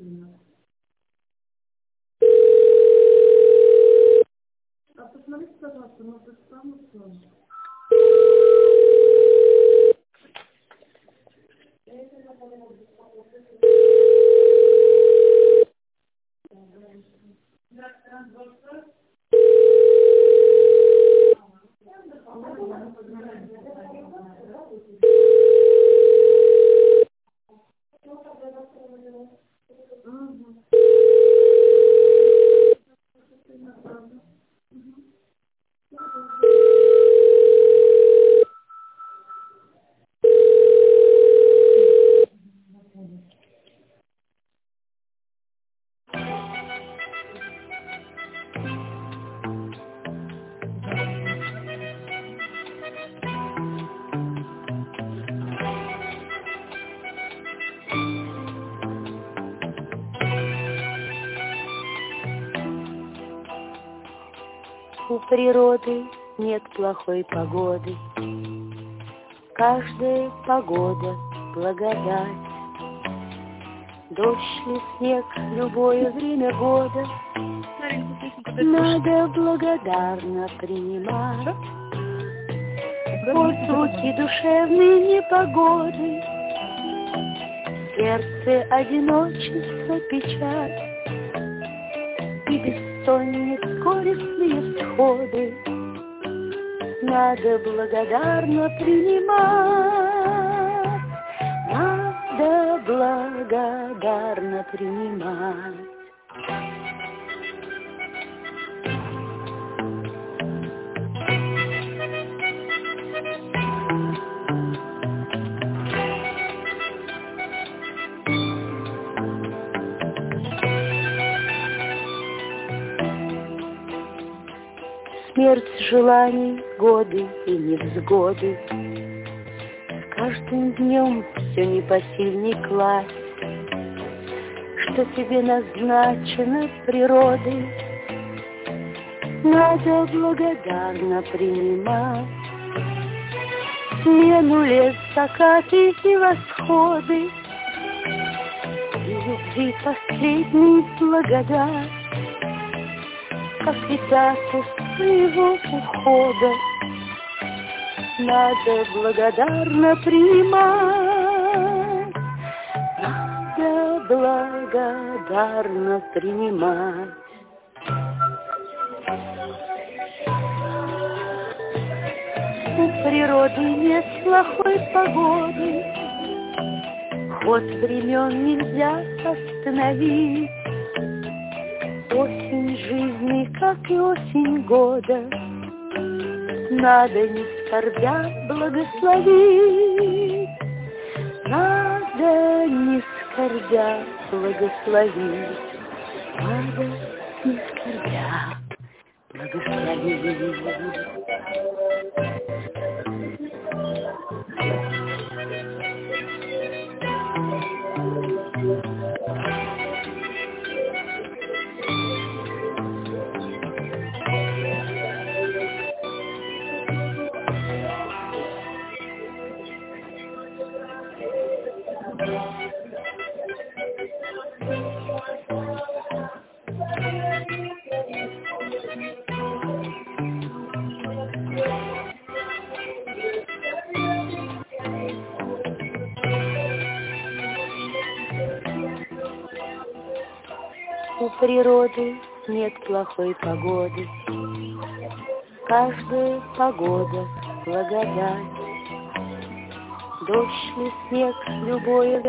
Посмотрите, пожалуйста, на ту самую сторону. У природы нет плохой погоды, каждая погода — благодать. Дождь или снег — любое время года надо благодарно принимать. От звуки душевной непогоды в сердце одиночество, печаль и бессонниц горестные всходы надо благодарно принимать, надо благодарно принимать. Смерть желаний, годы и невзгоды, с каждым днем все непосильней класть, что тебе назначено природой, надо благодарно принимать. Смену лет, закаты и восходы, и любви последний благодать, после даты своего ухода надо благодарно принимать, надо благодарно принимать. У природы нет плохой погоды, ход времен нельзя остановить. Осень жизни, как и осень года, надо не скорбя благословить, надо не скорбя благословить, надо не скорбя благословить. У природы нет плохой погоды, каждая погода — благодать. Дождь или снег — любое